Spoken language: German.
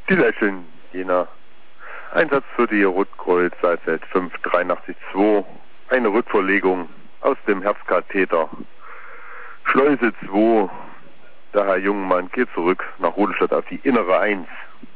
Die lächeln, Jena. Einsatz für die Rotkreuz seit 583-2. Eine Rückverlegung aus dem Herzkatheter. Schleuse 2. Der Herr Jungmann geht zurück nach Rudolstadt auf die innere 1.